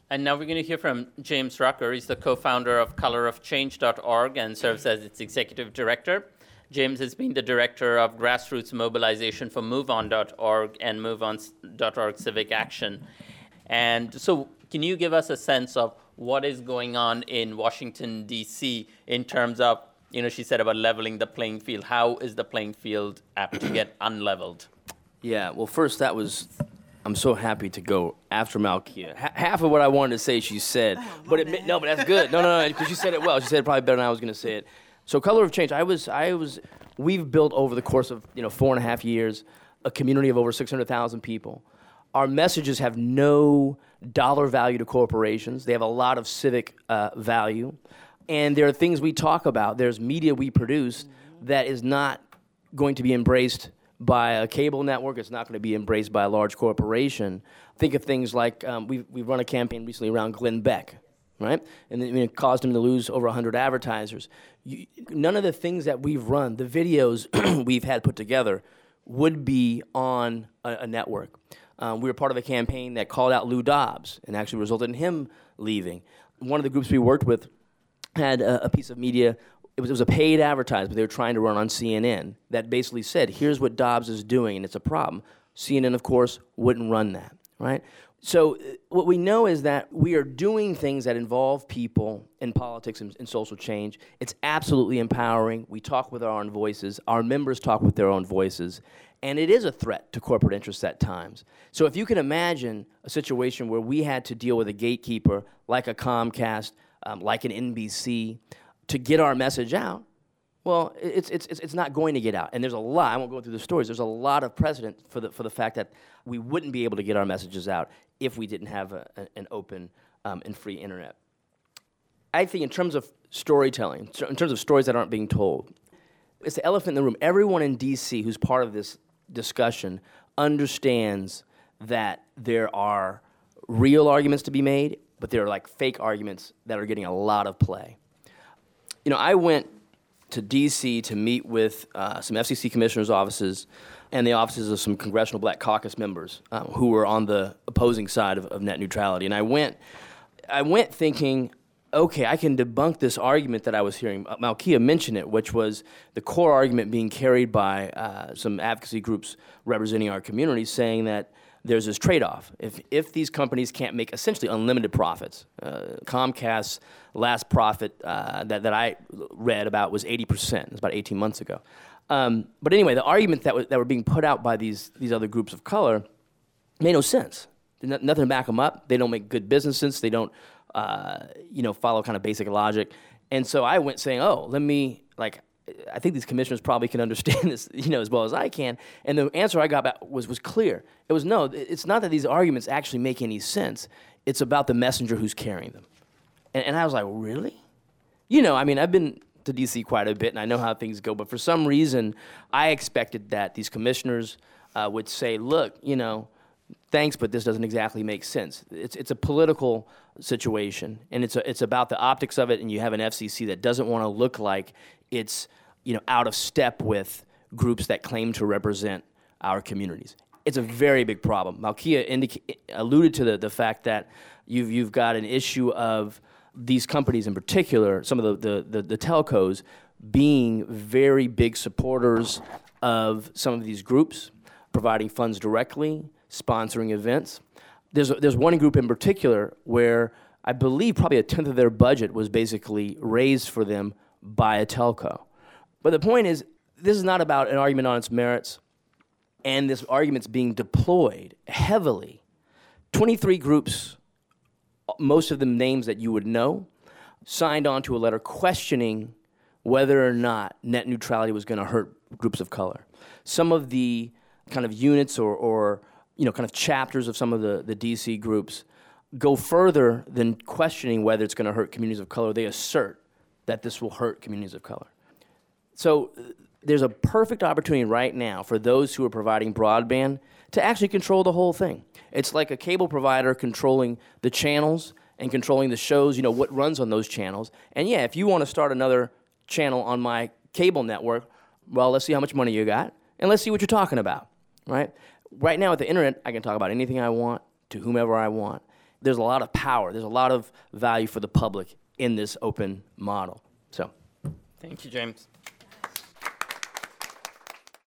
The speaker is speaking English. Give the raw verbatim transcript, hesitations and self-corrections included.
And now we're going to hear from James Rucker. He's the co-founder of color of change dot org and serves as its executive director. James has been the director of grassroots mobilization for move on dot org and move on dot org Civic Action. And so can you give us a sense of what is going on in Washington, D C in terms of, you know, she said about leveling the playing field. How is the playing field apt to get unleveled? Yeah, well, first, that was, I'm so happy to go after Malkia. H- half of what I wanted to say, she said. Oh, but it, no, but that's good. No, no, no, because she said it well. She said it probably better than I was going to say it. So Color of Change, I was, I was, we've built over the course of, you know, four and a half years, a community of over six hundred thousand people. Our messages have no dollar value to corporations. They have a lot of civic uh, value. And there are things we talk about. There's media we produce that is not going to be embraced by a cable network. It's not going to be embraced by a large corporation. Think of things like um, we've, we've run a campaign recently around Glenn Beck, right? And it, it caused him to lose over one hundred advertisers. You, none of the things that we've run, the videos we've had put together, would be on a, a network. Um, we were part of a campaign that called out Lou Dobbs and actually resulted in him leaving. One of the groups we worked with had a, a piece of media. It was, it was a paid advertisement they were trying to run on C N N that basically said, here's what Dobbs is doing, and it's a problem. C N N, of course, wouldn't run that, right? So uh, what we know is that we are doing things that involve people in politics and, and social change. It's absolutely empowering. We talk with our own voices. Our members talk with their own voices. And it is a threat to corporate interests at times. So if you can imagine a situation where we had to deal with a gatekeeper like a Comcast, um, like an N B C, to get our message out, well, it's it's it's not going to get out. And there's a lot, I won't go through the stories, there's a lot of precedent for the for the fact that we wouldn't be able to get our messages out if we didn't have a, a, an open um, and free internet. I think in terms of storytelling, in terms of stories that aren't being told, it's the elephant in the room. Everyone in D C who's part of this discussion understands that there are real arguments to be made, but there are like fake arguments that are getting a lot of play. You know, I went to D C to meet with uh, some F C C commissioners' offices and the offices of some Congressional Black Caucus members uh, who were on the opposing side of, of net neutrality. And I went, I went thinking, okay, I can debunk this argument that I was hearing. Malkia mentioned it, which was the core argument being carried by uh, some advocacy groups representing our community, saying that there's this trade-off. If if these companies can't make essentially unlimited profits, uh, Comcast's last profit uh, that, that I read about was eighty percent. It was about eighteen months ago. Um, but anyway, the arguments that, w- that were being put out by these, these other groups of color made no sense. There's nothing to back them up. They don't make good business sense. They don't uh, you know, follow kind of basic logic. And so I went saying, oh, let me, like, I think these commissioners probably can understand this, you know, as well as I can. And the answer I got back was was clear. It was, no, it's not that these arguments actually make any sense. It's about the messenger who's carrying them. And, and I was like, really? You know, I mean, I've been to D C quite a bit, and I know how things go. But for some reason, I expected that these commissioners uh, would say, look, you know, thanks, but this doesn't exactly make sense. It's it's a political situation, and it's a, it's about the optics of it, and you have an F C C that doesn't want to look like it's, you know, out of step with groups that claim to represent our communities. It's a very big problem. Malkia indica- alluded to the, the fact that you've you've got an issue of these companies in particular, some of the, the, the, the telcos, being very big supporters of some of these groups, providing funds directly, sponsoring events. There's there's one group in particular where I believe probably a tenth of their budget was basically raised for them by a telco. But the point is, this is not about an argument on its merits, and this argument's being deployed heavily. twenty-three groups, most of them names that you would know, signed on to a letter questioning whether or not net neutrality was going to hurt groups of color. Some of the kind of units or, or you know, kind of chapters of some of the, the D C groups go further than questioning whether it's going to hurt communities of color. They assert that this will hurt communities of color. So uh, there's a perfect opportunity right now for those who are providing broadband to actually control the whole thing. It's like a cable provider controlling the channels and controlling the shows, you know, what runs on those channels. And yeah, if you want to start another channel on my cable network, well, let's see how much money you got, and let's see what you're talking about, right? Right now with the internet, I can talk about anything I want to whomever I want. there's a lot of power, there's a lot of value for the public in this open model. So, thank you, James.